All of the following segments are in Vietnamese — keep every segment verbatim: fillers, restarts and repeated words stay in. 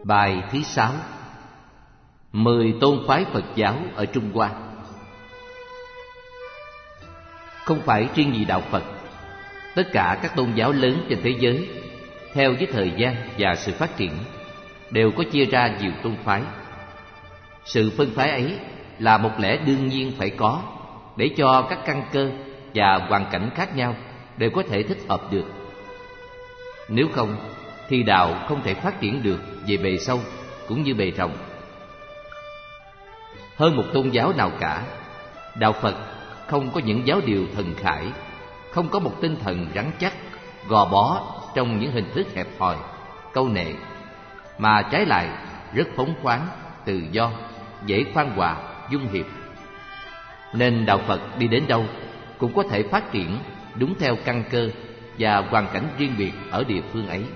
Bài thứ sáu: Mười tôn phái Phật giáo ở Trung Hoa. Không phải riêng gì đạo Phật, tất cả các tôn giáo lớn trên thế giới, theo với thời gian và sự phát triển, đều có chia ra nhiều tôn phái. Sự phân phái ấy là một lẽ đương nhiên phải có, để cho các căn cơ và hoàn cảnh khác nhau đều có thể thích hợp được. Nếu không thì đạo không thể phát triển được về bề sâu cũng như bề rộng. Hơn một tôn giáo nào cả, đạo Phật không có những giáo điều thần khải, không có một tinh thần rắn chắc, gò bó trong những hình thức hẹp hòi, câu nệ, mà trái lại rất phóng khoáng, tự do, dễ khoan hòa, dung hiệp. Nên đạo Phật đi đến đâu cũng có thể phát triển đúng theo căn cơ và hoàn cảnh riêng biệt ở địa phương ấy.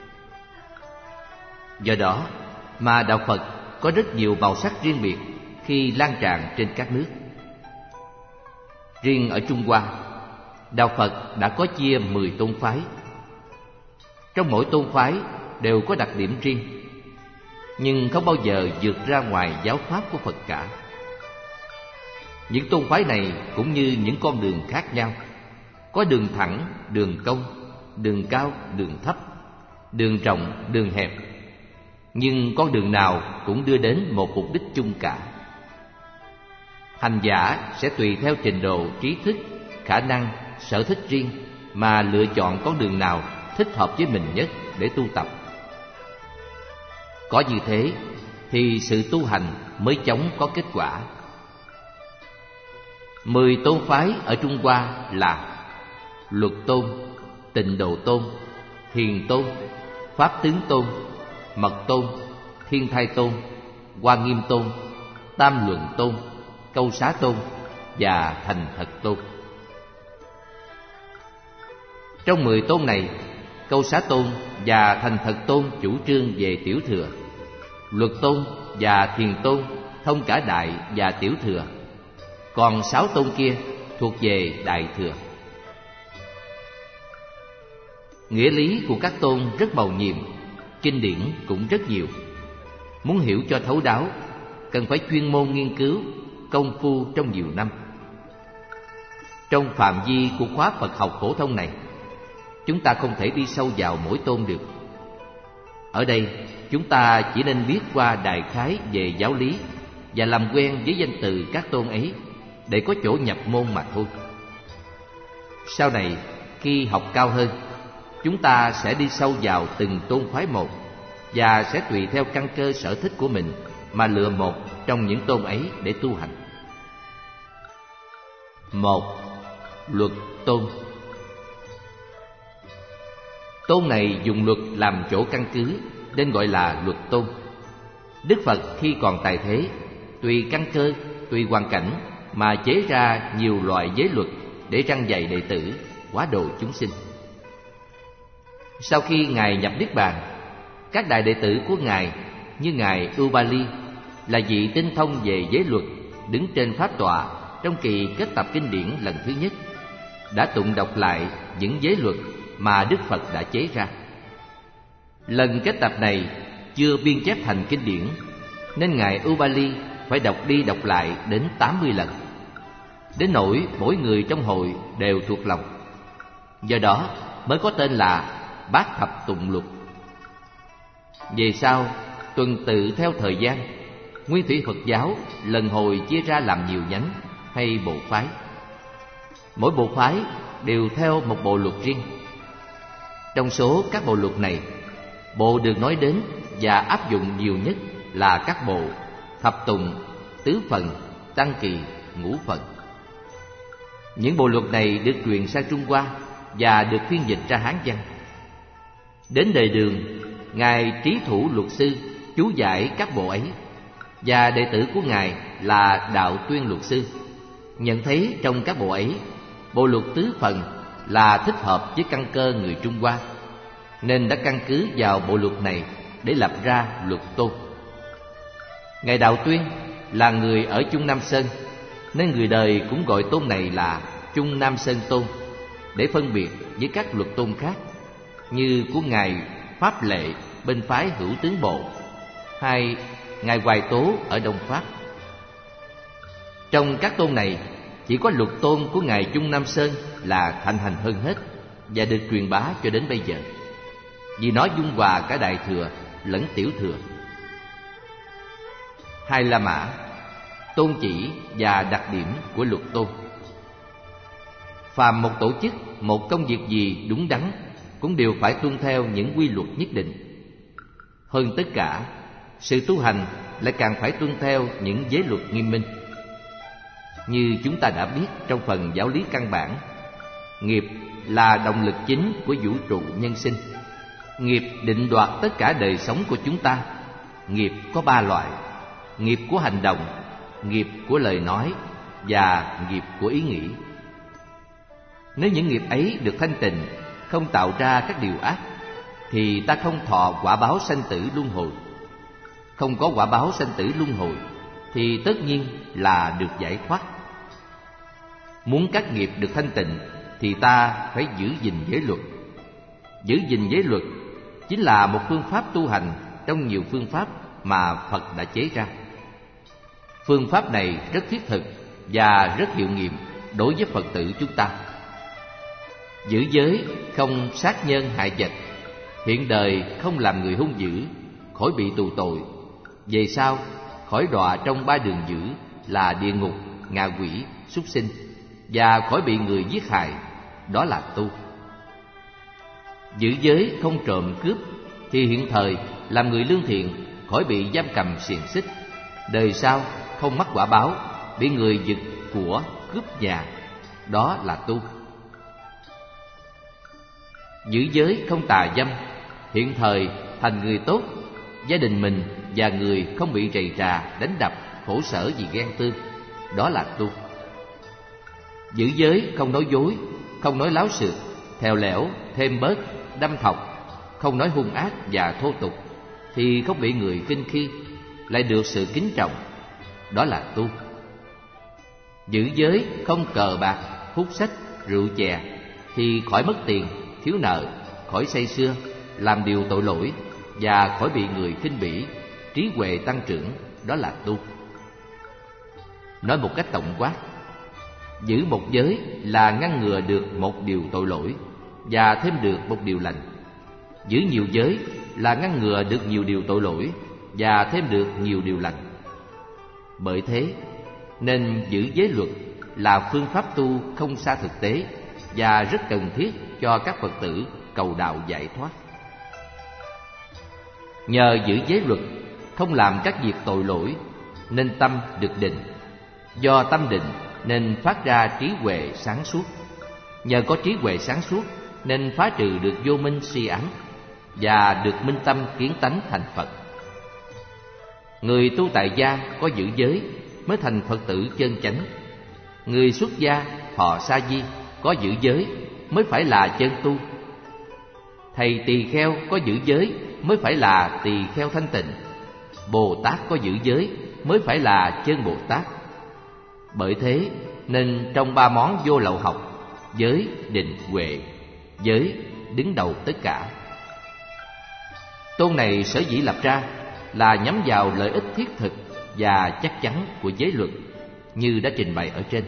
Do đó mà đạo Phật có rất nhiều màu sắc riêng biệt khi lan tràn trên các nước. Riêng ở Trung Hoa, đạo Phật đã có chia mười tôn phái. Trong mỗi tôn phái đều có đặc điểm riêng, nhưng không bao giờ vượt ra ngoài giáo pháp của Phật cả. Những tôn phái này cũng như những con đường khác nhau, có đường thẳng, đường cong, đường cao, đường thấp, đường rộng, đường hẹp, nhưng con đường nào cũng đưa đến một mục đích chung cả. Hành giả sẽ tùy theo trình độ trí thức, khả năng, sở thích riêng mà lựa chọn con đường nào thích hợp với mình nhất để tu tập. Có như thế thì sự tu hành mới chóng có kết quả. Mười tôn phái ở Trung Hoa là Luật Tôn, Tịnh Độ Tôn, Thiền Tôn, Pháp Tướng Tôn, Mật Tôn, Thiên Thai Tôn, Hoa Nghiêm Tôn, Tam Luận Tôn, Câu Xá Tôn và Thành Thật Tôn. Trong mười tôn này, Câu Xá Tôn và Thành Thật Tôn chủ trương về tiểu thừa, Luật Tôn và Thiền Tôn thông cả đại và tiểu thừa, còn sáu tôn kia thuộc về đại thừa. Nghĩa lý của các tôn rất màu nhiệm, kinh điển cũng rất nhiều. Muốn hiểu cho thấu đáo, cần phải chuyên môn nghiên cứu, công phu trong nhiều năm. Trong phạm vi của khóa Phật học phổ thông này, chúng ta không thể đi sâu vào mỗi tôn được. Ở đây, chúng ta chỉ nên biết qua đại khái về giáo lý và làm quen với danh từ các tôn ấy để có chỗ nhập môn mà thôi. Sau này, khi học cao hơn, chúng ta sẽ đi sâu vào từng tôn phái một và sẽ tùy theo căn cơ sở thích của mình mà lựa một trong những tôn ấy để tu hành. Một. Luật Tôn. Tôn này dùng luật làm chỗ căn cứ nên gọi là Luật Tôn. Đức Phật khi còn tại thế, tùy căn cơ, tùy hoàn cảnh mà chế ra nhiều loại giới luật để răn dạy đệ tử, hóa độ chúng sinh. Sau khi Ngài nhập Niết Bàn, các đại đệ tử của Ngài như Ngài Ubali là vị tinh thông về giới luật, đứng trên pháp tọa trong kỳ kết tập kinh điển lần thứ nhất, đã tụng đọc lại những giới luật mà Đức Phật đã chế ra. Lần kết tập này chưa biên chép thành kinh điển, nên Ngài Ubali phải đọc đi đọc lại đến tám mươi lần, đến nỗi mỗi người trong hội đều thuộc lòng. Do đó mới có tên là Bát Thập Tụng Luật. Về sau, tuần tự theo thời gian, Nguyên thủy Phật giáo lần hồi chia ra làm nhiều nhánh hay bộ phái. Mỗi bộ phái đều theo một bộ luật riêng. Trong số các bộ luật này, bộ được nói đến và áp dụng nhiều nhất là các bộ Thập Tụng, Tứ Phần, Tăng Kỳ, Ngũ Phần. Những bộ luật này được truyền sang Trung Hoa và được phiên dịch ra Hán văn. Đến đời Đường, Ngài Trí Thủ Luật Sư chú giải các bộ ấy, và đệ tử của Ngài là Đạo Tuyên Luật Sư nhận thấy trong các bộ ấy, bộ luật tứ phần là thích hợp với căn cơ người Trung Hoa, nên đã căn cứ vào bộ luật này để lập ra Luật Tôn. Ngài Đạo Tuyên là người ở Trung Nam Sơn, nên người đời cũng gọi tôn này là Trung Nam Sơn Tôn, để phân biệt với các luật tôn khác như của Ngài Pháp Lệ bên phái Hữu Tướng Bộ hay Ngài Hoài Tố ở Đông Pháp. Trong các tôn này, chỉ có luật tôn của Ngài Chung Nam Sơn là thịnh hành hơn hết và được truyền bá cho đến bây giờ, vì nó dung hòa cả Đại Thừa lẫn Tiểu Thừa. Hai La Mã, tôn chỉ và đặc điểm của luật tôn. Phàm một tổ chức, một công việc gì đúng đắn cũng đều phải tuân theo những quy luật nhất định. Hơn tất cả, sự tu hành lại càng phải tuân theo những giới luật nghiêm minh. Như chúng ta đã biết trong phần giáo lý căn bản, nghiệp là động lực chính của vũ trụ nhân sinh. Nghiệp định đoạt tất cả đời sống của chúng ta. Nghiệp có ba loại: nghiệp của hành động, nghiệp của lời nói và nghiệp của ý nghĩ. Nếu những nghiệp ấy được thanh tịnh, không tạo ra các điều ác, thì ta không thọ quả báo sanh tử luân hồi. Không có quả báo sanh tử luân hồi thì tất nhiên là được giải thoát. Muốn các nghiệp được thanh tịnh thì ta phải giữ gìn giới luật. Giữ gìn giới luật chính là một phương pháp tu hành trong nhiều phương pháp mà Phật đã chế ra. Phương pháp này rất thiết thực và rất hiệu nghiệm đối với Phật tử chúng ta. Giữ giới, không sát nhân hại vật, hiện đời không làm người hung dữ, khỏi bị tù tội. Về sau, khỏi đọa trong ba đường dữ là địa ngục, ngạ quỷ, súc sinh, và khỏi bị người giết hại, đó là tu. Giữ giới, không trộm cướp, thì hiện thời làm người lương thiện, khỏi bị giam cầm xiềng xích. Đời sau không mắc quả báo, bị người giật của, cướp nhà, đó là tu. Giữ giới, không tà dâm, hiện thời thành người tốt, gia đình mình và người không bị rầy rà, đánh đập, khổ sở vì ghen tương, đó là tu. Giữ giới, không nói dối, không nói láo xược, thèo lẻo, thêm bớt, đâm thọc, không nói hung ác và thô tục, thì không bị người khinh khi, lại được sự kính trọng, đó là tu. Giữ giới, không cờ bạc, hút sách, rượu chè, thì khỏi mất tiền, thiếu nợ, khỏi say sưa, làm điều tội lỗi, và khỏi bị người khinh bỉ, trí huệ tăng trưởng, đó là tu. Nói một cách tổng quát, giữ một giới là ngăn ngừa được một điều tội lỗi và thêm được một điều lành. Giữ nhiều giới là ngăn ngừa được nhiều điều tội lỗi và thêm được nhiều điều lành. Bởi thế nên giữ giới luật là phương pháp tu không xa thực tế và rất cần thiết cho các Phật tử cầu đạo giải thoát. Nhờ giữ giới luật, không làm các việc tội lỗi, nên tâm được định. Do tâm định nên phát ra trí huệ sáng suốt. Nhờ có trí huệ sáng suốt nên phá trừ được vô minh si ám và được minh tâm kiến tánh thành Phật. Người tu tại gia có giữ giới mới thành Phật tử chân chánh. Người xuất gia thọ sa di có giữ giới mới phải là chân tu. Thầy tỳ kheo có giữ giới mới phải là tỳ kheo thanh tịnh. Bồ Tát có giữ giới mới phải là chân Bồ Tát. Bởi thế nên trong ba món vô lậu học, giới, định, huệ, giới đứng đầu tất cả. Tôn này sở dĩ lập ra là nhắm vào lợi ích thiết thực và chắc chắn của giới luật, như đã trình bày ở trên.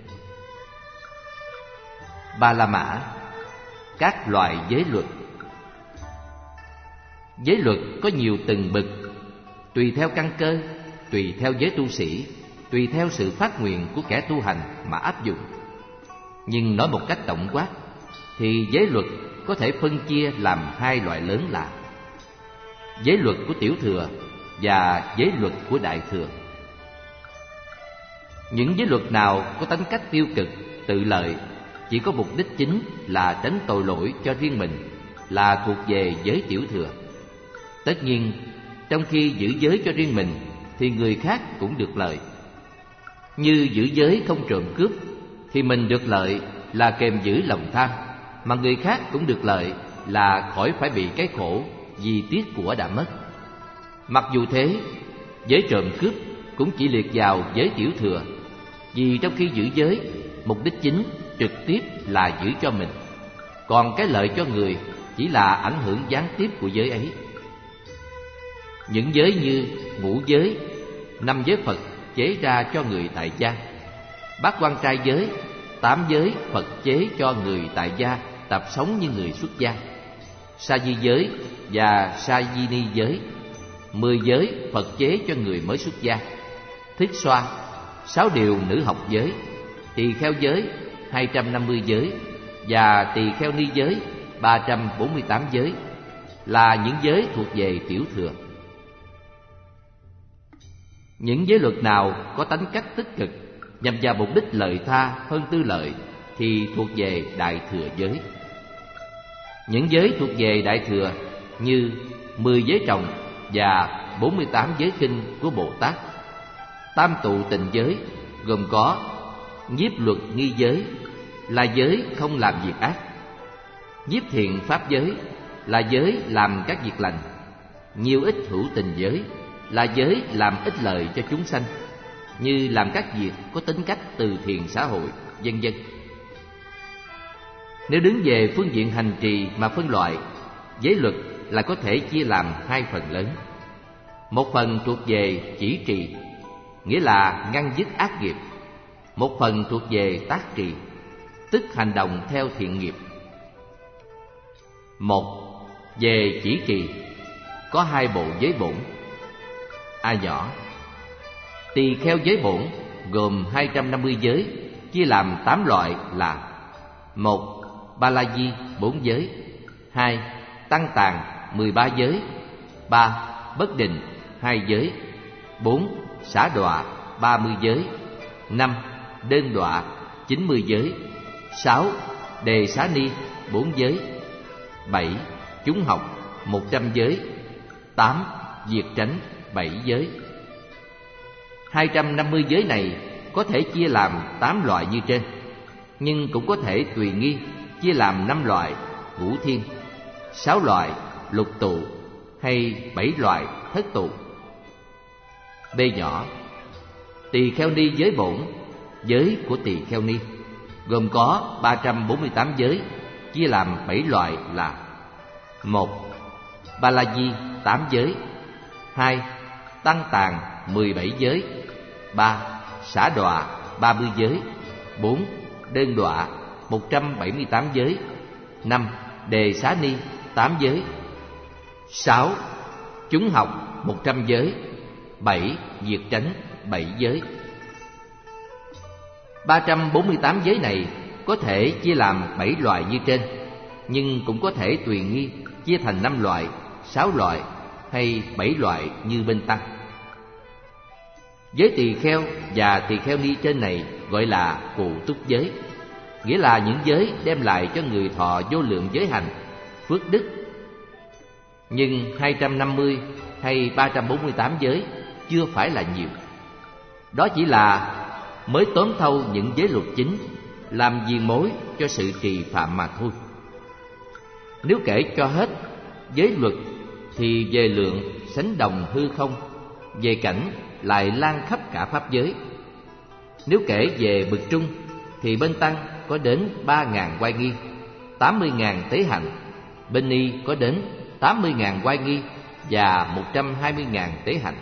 Ba La Mã, các loại giới luật. Giới luật có nhiều từng bậc, tùy theo căn cơ, tùy theo giới tu sĩ, tùy theo sự phát nguyện của kẻ tu hành mà áp dụng. Nhưng nói một cách tổng quát thì giới luật có thể phân chia làm hai loại lớn là giới luật của Tiểu Thừa và giới luật của Đại Thừa. Những giới luật nào có tính cách tiêu cực, tự lợi, chỉ có mục đích chính là tránh tội lỗi cho riêng mình, là thuộc về giới Tiểu Thừa. Tất nhiên, trong khi giữ giới cho riêng mình thì người khác cũng được lợi. Như giữ giới không trộm cướp thì mình được lợi là kèm giữ lòng tham, mà người khác cũng được lợi là khỏi phải bị cái khổ vì tiếc của đã mất. Mặc dù thế, giới trộm cướp cũng chỉ liệt vào giới Tiểu Thừa, vì trong khi giữ giới, mục đích chính trực tiếp là giữ cho mình, còn cái lợi cho người chỉ là ảnh hưởng gián tiếp của giới ấy. Những giới như ngũ giới, năm giới Phật chế ra cho người tại gia, bát quan trai giới, tám giới Phật chế cho người tại gia tập sống như người xuất gia, sa di giới và sa di ni giới, mười giới Phật chế cho người mới xuất gia, thích xoa, sáu điều nữ học giới, tỳ kheo giới, hai trăm năm mươi giới và tỳ kheo ni giới, ba trăm bốn mươi tám giới là những giới thuộc về tiểu thừa. Những giới luật nào có tánh cách tích cực nhằm vào mục đích lợi tha hơn tư lợi thì thuộc về đại thừa giới. Những giới thuộc về đại thừa như mười giới trọng và bốn mươi tám giới kinh của Bồ Tát, tam tụ tịnh giới gồm có nhiếp luật nghi giới là giới không làm việc ác, nhiếp thiện pháp giới là giới làm các việc lành, nhiều ích hữu tình giới là giới làm ích lợi cho chúng sanh, như làm các việc có tính cách từ thiện xã hội, vân vân. Nếu đứng về phương diện hành trì mà phân loại, giới luật là có thể chia làm hai phần lớn. Một phần thuộc về chỉ trì, nghĩa là ngăn dứt ác nghiệp. Một phần thuộc về tác trì, tức hành động theo thiện nghiệp. Một, về chỉ trì có hai bộ giới bổn. A nhỏ, tỳ kheo giới bổn gồm hai trăm năm mươi giới, chia làm tám loại là: một, ba la di bốn giới; hai, tăng tàng mười ba giới; ba, bất định hai giới; bốn, xả đọa ba mươi giới; năm, đơn đọa chín mươi giới; sáu, đề xá ni bốn giới; bảy, chúng học một trăm giới; tám, diệt tránh bảy giới. Hai trăm năm mươi giới này có thể chia làm tám loại như trên, nhưng cũng có thể tùy nghi chia làm năm loại ngũ thiên, sáu loại lục tụ hay bảy loại thất tụ. B nhỏ, tỳ kheo ni giới bổn, giới của tỳ kheo ni gồm có ba trăm bốn mươi tám giới, chia làm bảy loại là: một, ba la di tám giới; hai, tăng tàng mười bảy giới; ba, xả đọa ba mươi giới; bốn, đơn đọa một trăm bảy mươi tám giới; năm, đề xá ni tám giới; sáu, chúng học một trăm giới; bảy, diệt tránh bảy giới. Ba trăm bốn mươi tám giới này có thể chia làm bảy loại như trên, nhưng cũng có thể tùy nghi chia thành năm loại, sáu loại hay bảy loại như bên tăng. Giới tỳ kheo và tỳ kheo ni trên này gọi là cụ túc giới, nghĩa là những giới đem lại cho người thọ vô lượng giới hành, phước đức. Nhưng hai trăm năm mươi hay ba trăm bốn mươi tám giới chưa phải là nhiều. Đó chỉ là mới tóm thâu những giới luật chính, làm diền mối cho sự trì phạm mà thôi. Nếu kể cho hết giới luật thì về lượng sánh đồng hư không, về cảnh lại lan khắp cả pháp giới. Nếu kể về bậc trung thì bên tăng có đến ba ngàn oai nghi, tám mươi ngàn tế hạnh; bên ni có đến tám mươi ngàn oai nghi và một trăm hai mươi ngàn tế hạnh.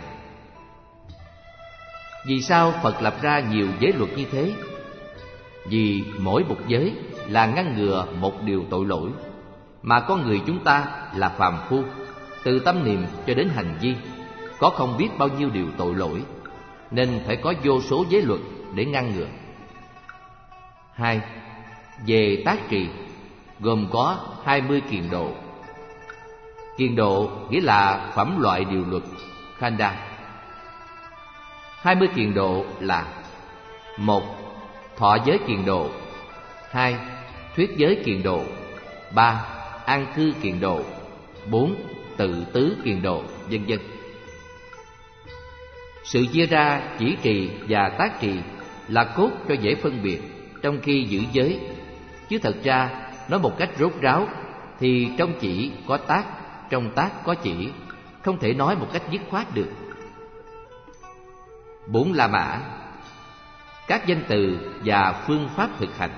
Vì sao Phật lập ra nhiều giới luật như thế? Vì mỗi một giới là ngăn ngừa một điều tội lỗi, mà con người chúng ta là phàm phu, từ tâm niệm cho đến hành vi có không biết bao nhiêu điều tội lỗi, nên phải có vô số giới luật để ngăn ngừa. Hai, về tác trì gồm có hai mươi kiền độ. Kiền độ nghĩa là phẩm loại điều luật, khanda. Hai mươi kiền độ là: một, thọ giới kiền độ; hai, thuyết giới kiền độ; ba, an cư kiền độ; bốn, tự tứ kiền độ, vân vân. Sự chia ra chỉ trì và tác trì là cốt cho dễ phân biệt trong khi giữ giới, chứ thật ra nói một cách rốt ráo thì trong chỉ có tác, trong tác có chỉ, không thể nói một cách dứt khoát được. Bốn La Mã, các danh từ và phương pháp thực hành.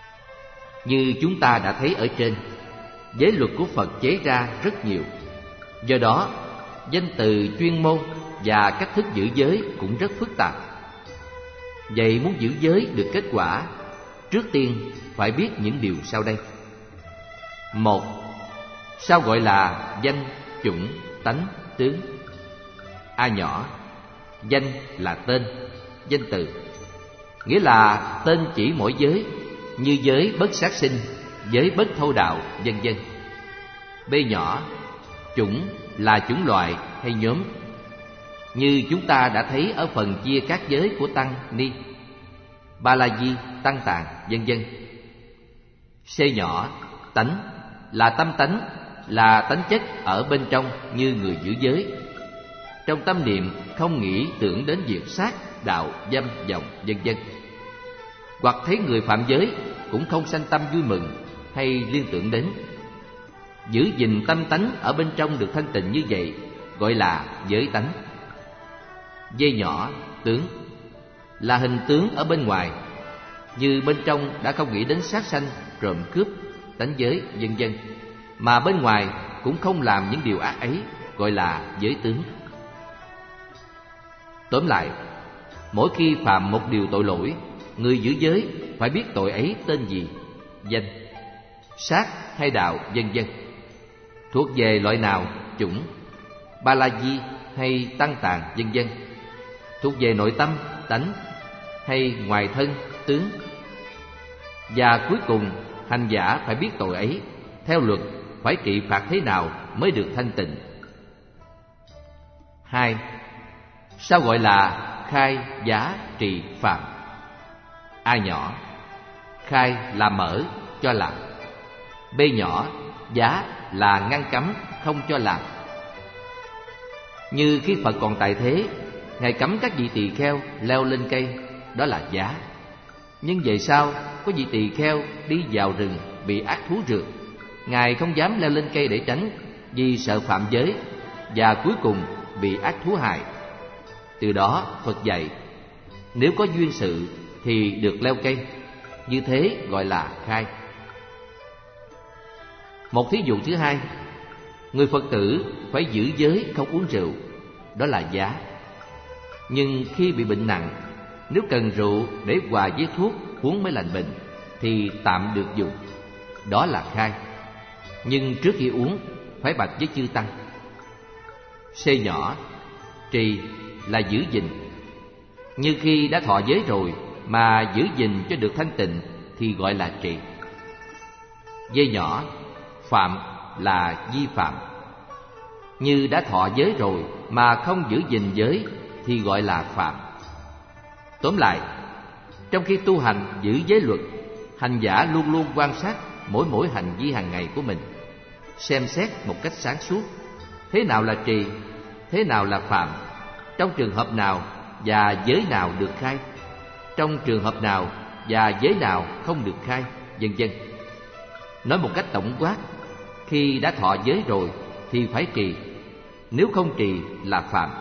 Như chúng ta đã thấy ở trên, giới luật của Phật chế ra rất nhiều. Do đó, danh từ chuyên môn và cách thức giữ giới cũng rất phức tạp. Vậy muốn giữ giới được kết quả, trước tiên phải biết những điều sau đây. Một, sao gọi là danh, chủng, tánh, tướng? A nhỏ, danh là tên, danh từ, nghĩa là tên chỉ mỗi giới, như giới bất sát sinh, giới bất thô đạo, vân vân. B nhỏ, chủng là chủng loại hay nhóm, như chúng ta đã thấy ở phần chia các giới của tăng ni, ba la di, tăng tạng, vân vân. C nhỏ, tánh là tâm tánh, là tánh chất ở bên trong như người giữ giới. Trong tâm niệm không nghĩ tưởng đến việc sát, đạo, dâm, vọng, vân vân. Hoặc thấy người phạm giới cũng không sanh tâm vui mừng hay liên tưởng đến. Giữ gìn tâm tánh ở bên trong được thanh tịnh như vậy gọi là giới tánh. D nhỏ, tướng là hình tướng ở bên ngoài, như bên trong đã không nghĩ đến sát sanh, trộm cướp, đánh giới, vân vân, mà bên ngoài cũng không làm những điều ác ấy, gọi là giới tướng. Tóm lại, mỗi khi phạm một điều tội lỗi, người giữ giới phải biết tội ấy tên gì, danh, sát hay đạo, vân vân, thuộc về loại nào, chủng, ba la di hay tăng tạng, vân vân, thuộc về nội tâm, tánh hay ngoài thân, tướng. Và cuối cùng, hành giả phải biết tội ấy, theo luật phải trị phạt thế nào mới được thanh tịnh. Hai, sao gọi là khai, giá, trì, phạm? A nhỏ, khai là mở, cho làm. B nhỏ, giá là ngăn cấm, không cho làm. Như khi Phật còn tại thế, Ngài cấm các vị tỳ kheo leo lên cây, đó là giá. Nhưng về sau, có vị tỳ kheo đi vào rừng bị ác thú rượt, Ngài không dám leo lên cây để tránh, vì sợ phạm giới, và cuối cùng bị ác thú hại. Từ đó Phật dạy, nếu có duyên sự thì được leo cây, như thế gọi là khai. Một thí dụ thứ hai, người Phật tử phải giữ giới không uống rượu, đó là giá. Nhưng khi bị bệnh nặng, nếu cần rượu để hòa với thuốc uống mới lành bệnh, thì tạm được dùng, đó là khai. Nhưng trước khi uống phải bạch với chư tăng. C nhỏ, trì là giữ gìn. Như khi đã thọ giới rồi mà giữ gìn cho được thanh tịnh thì gọi là trì. D nhỏ, phạm là vi phạm. Như đã thọ giới rồi mà không giữ gìn giới thì gọi là phạm. Tóm lại, trong khi tu hành giữ giới luật, hành giả luôn luôn quan sát mỗi mỗi hành vi hàng ngày của mình, xem xét một cách sáng suốt, thế nào là trì, thế nào là phạm, trong trường hợp nào và giới nào được khai, trong trường hợp nào và giới nào không được khai, vân vân. Nói một cách tổng quát, khi đã thọ giới rồi thì phải trì, nếu không trì là phạm.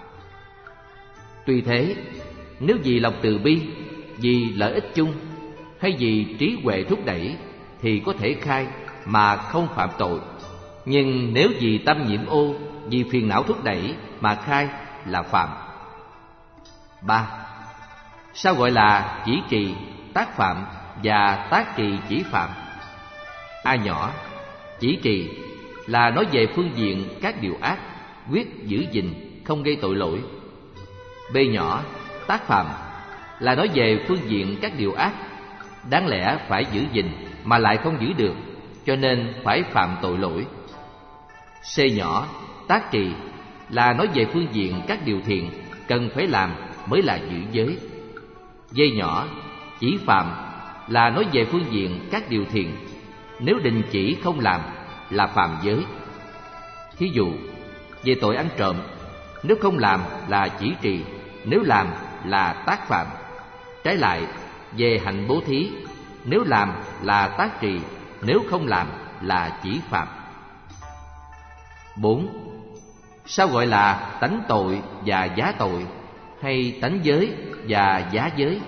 Tuy thế, nếu vì lòng từ bi, vì lợi ích chung hay vì trí huệ thúc đẩy thì có thể khai mà không phạm tội. Nhưng nếu vì tâm nhiễm ô, vì phiền não thúc đẩy mà khai là phạm. Ba, sao gọi là chỉ trì, tác phạm và tác trì chỉ phạm? A nhỏ, chỉ trì là nói về phương diện các điều ác, quyết giữ gìn, không gây tội lỗi. B nhỏ, tác phạm là nói về phương diện các điều ác, đáng lẽ phải giữ gìn mà lại không giữ được, cho nên phải phạm tội lỗi. C nhỏ, tác trì là nói về phương diện các điều thiện cần phải làm mới là giữ giới. D nhỏ, chỉ phạm là nói về phương diện các điều thiện, nếu đình chỉ không làm là phạm giới. Thí dụ, về tội ăn trộm, nếu không làm là chỉ trì, nếu làm là tác phạm. Trái lại, về hạnh bố thí, nếu làm là tác trì, nếu không làm là chỉ phạm. Bốn, sao gọi là tánh tội và giá tội, hay tánh giới và giá giới?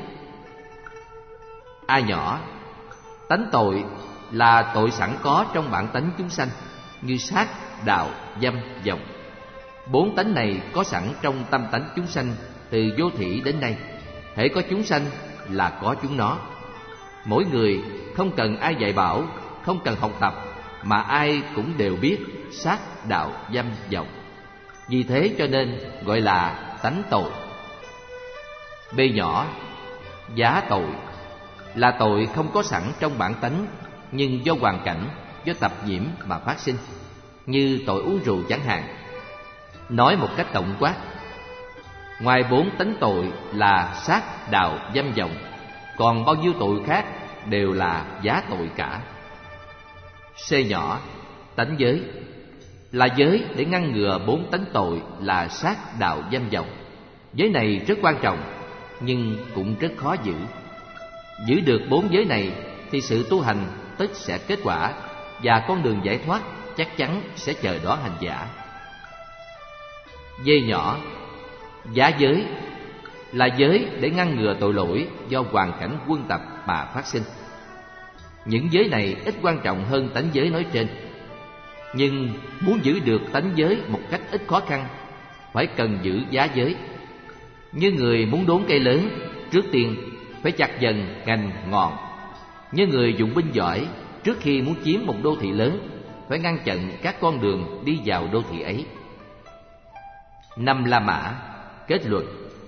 A nhỏ, tánh tội là tội sẵn có trong bản tánh chúng sanh, như sát, đạo, dâm, vọng. Bốn tánh này có sẵn trong tâm tánh chúng sanh từ vô thủy đến nay. Hễ có chúng sanh là có chúng nó. Mỗi người không cần ai dạy bảo, không cần học tập, mà ai cũng đều biết sát, đạo, dâm, vọng. Vì thế cho nên gọi là tánh tội. B nhỏ, giá tội là tội không có sẵn trong bản tánh, nhưng do hoàn cảnh, do tập nhiễm mà phát sinh, như tội uống rượu chẳng hạn. Nói một cách tổng quát, ngoài bốn tánh tội là sát, đạo, dâm, vọng, còn bao nhiêu tội khác đều là giá tội cả. C nhỏ, tánh giới là giới để ngăn ngừa bốn tánh tội là sát, đạo, dâm, vọng. Giới này rất quan trọng, nhưng cũng rất khó giữ. Giữ được bốn giới này thì sự tu hành tất sẽ kết quả, và con đường giải thoát chắc chắn sẽ chờ đón hành giả. D nhỏ, giá giới là giới để ngăn ngừa tội lỗi do hoàn cảnh quân tập mà phát sinh. Những giới này ít quan trọng hơn tánh giới nói trên, nhưng muốn giữ được tánh giới một cách ít khó khăn, phải cần giữ giá giới. Như người muốn đốn cây lớn, trước tiên phải chặt dần cành ngọn. Như người dụng binh giỏi, trước khi muốn chiếm một đô thị lớn, phải ngăn chặn các con đường đi vào đô thị ấy. Năm La Mã, kết luận.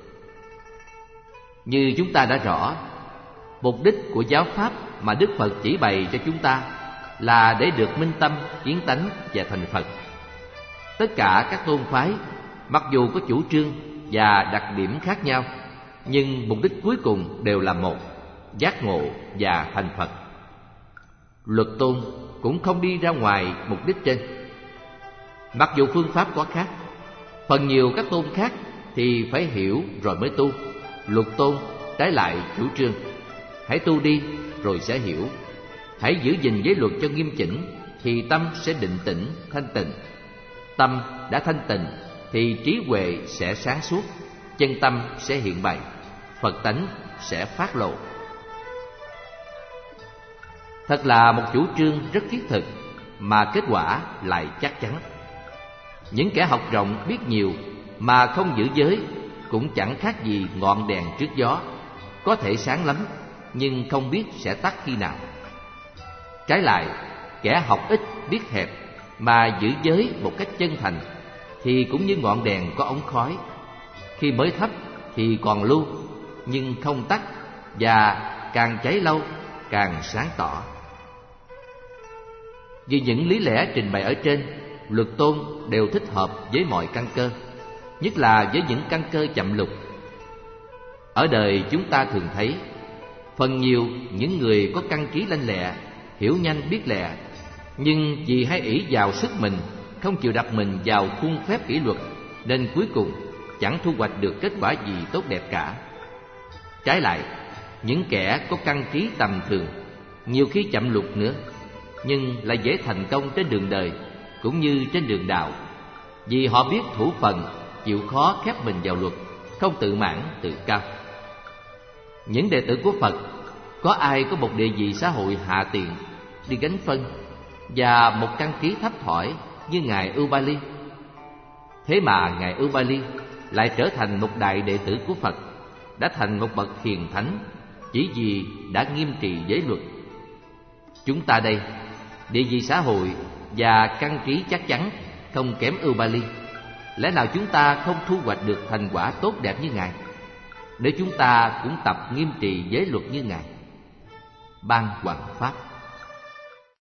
Như chúng ta đã rõ, mục đích của giáo pháp mà Đức Phật chỉ bày cho chúng ta là để được minh tâm, kiến tánh và thành Phật. Tất cả các tôn phái, mặc dù có chủ trương và đặc điểm khác nhau, nhưng mục đích cuối cùng đều là một: giác ngộ và thành Phật. Luật tôn cũng không đi ra ngoài mục đích trên. Mặc dù phương pháp có khác, phần nhiều các tôn khác thì phải hiểu rồi mới tu. Luật tôn trái lại chủ trương: hãy tu đi rồi sẽ hiểu. Hãy giữ gìn giới luật cho nghiêm chỉnh thì tâm sẽ định tĩnh, thanh tịnh. Tâm đã thanh tịnh thì trí huệ sẽ sáng suốt, chân tâm sẽ hiện bày, Phật tánh sẽ phát lộ. Thật là một chủ trương rất thiết thực, mà kết quả lại chắc chắn. Những kẻ học rộng biết nhiều mà không giữ giới cũng chẳng khác gì ngọn đèn trước gió, có thể sáng lắm nhưng không biết sẽ tắt khi nào. Trái lại, kẻ học ít biết hẹp mà giữ giới một cách chân thành thì cũng như ngọn đèn có ống khói, khi mới thắp thì còn lưu nhưng không tắt, và càng cháy lâu càng sáng tỏ. Vì những lý lẽ trình bày ở trên, luật tôn đều thích hợp với mọi căn cơ, nhất là với những căn cơ chậm lục. Ở đời chúng ta thường thấy phần nhiều những người có căn trí lanh lẹ, hiểu nhanh biết lẹ, nhưng vì hay ỷ vào sức mình, không chịu đặt mình vào khuôn phép kỷ luật, nên cuối cùng chẳng thu hoạch được kết quả gì tốt đẹp cả. Trái lại, những kẻ có căn trí tầm thường, nhiều khi chậm lục nữa, nhưng lại dễ thành công trên đường đời cũng như trên đường đạo, vì họ biết thủ phần, chịu khó khép mình vào luật, không tự mãn tự cao. Những đệ tử của Phật có ai có một địa vị xã hội hạ tiện đi gánh phân và một căn trí thấp thỏi như ngài Ubali? Thế mà ngài Ubali lại trở thành một đại đệ tử của Phật, đã thành một bậc hiền thánh chỉ vì đã nghiêm trì giới luật. Chúng ta đây, địa vị xã hội và căn trí chắc chắn không kém Ubali, lẽ nào chúng ta không thu hoạch được thành quả tốt đẹp như ngài nếu chúng ta cũng tập nghiêm trì giới luật như ngài? Ban Hoằng Pháp.